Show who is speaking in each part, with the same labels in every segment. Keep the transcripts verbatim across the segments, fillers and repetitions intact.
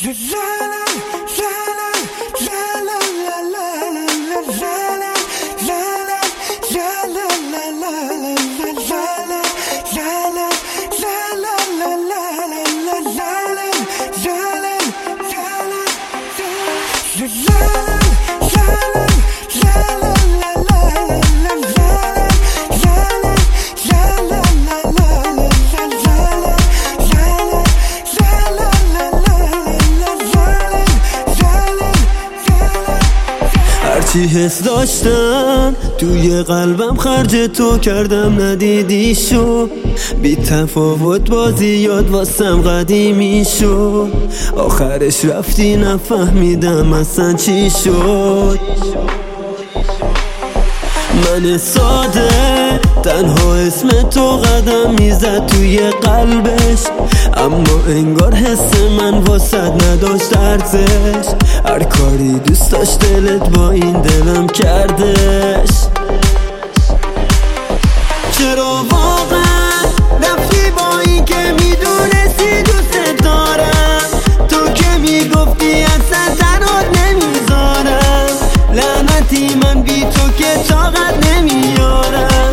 Speaker 1: هرچی حس داشتم توی قلبم خرج تو کردم ندیدی شو، بی تفاوت بازی یاد واسم قدیمی شد، آخرش رفتی نفهمیدم اصلا چی شد. من ساده تنها اسم تو قدم میزد توی قلبش، اما انگار حس من واسد نداشت ارزش، هر کاری دوست داشت دلت با این دلم کردش. چرا واقعا رفتی با این که میدونستی دوست دارم، تو که میگفتی اصلا تنهات نمیذارم، لعنتی من بی تو که طاقت نمیارم.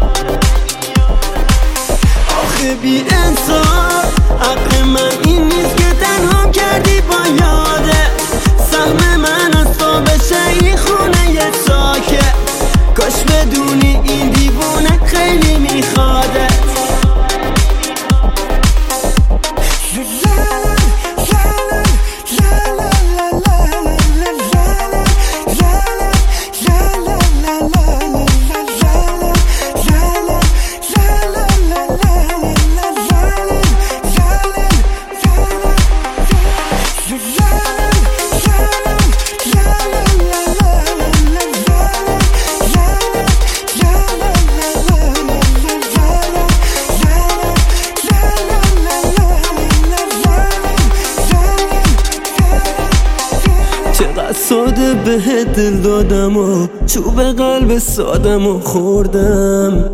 Speaker 1: آخه بی انصاف عقل من این نیست که تنها کردی با یاده، سهم من از تو بشه این خونه یه ساکت، کاش بدونی این دیوونه خیلی میخوادت. چقدر ساده به دل دادم و چوب قلب سادم و خوردم،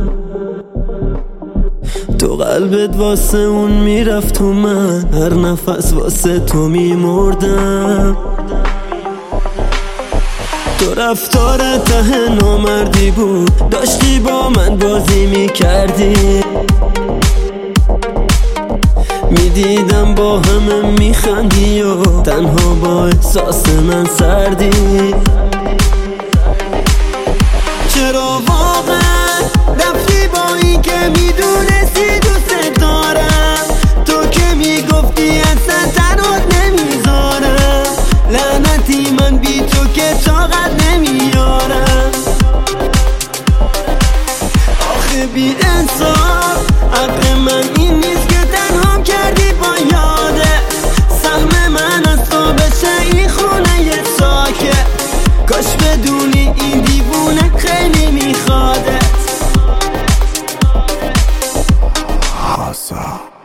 Speaker 1: تو قلبت واسه اون میرفت و من هر نفس واسه تو میمردم. تو رفتار ته نامردی بود، داشتی با من بازی میکردی، میدیدم با همه میخندی و تنها با احساس من سردی. چرا واقعا رفتی با این که میدونستی دوست دارم، تو که میگفتی اصلا تنهات نمیذارم، لعنتی من بی تو که طاقت نمیارم. آخه بی انصاف عقل من این نیست که تنها کردی با یاده، سهم من از تو بشه این خونه یه ساکت، کاش بدونی این دیوونه خیلی میخوادت.